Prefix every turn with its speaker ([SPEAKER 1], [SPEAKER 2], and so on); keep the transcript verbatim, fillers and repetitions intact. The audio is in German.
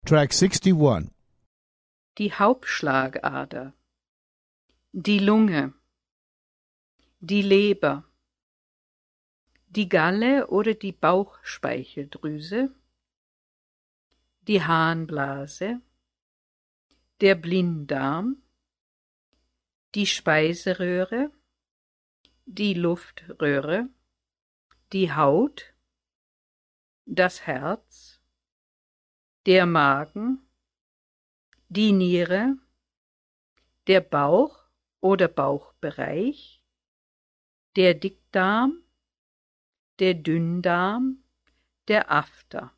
[SPEAKER 1] Track sixty-one.
[SPEAKER 2] Die Hauptschlagader, die Lunge, die Leber, die Galle oder die Bauchspeicheldrüse, die Harnblase, der Blinddarm, die Speiseröhre, die Luftröhre, die Haut, das Herz, der Magen, die Niere, der Bauch oder Bauchbereich, der Dickdarm, der Dünndarm, der After.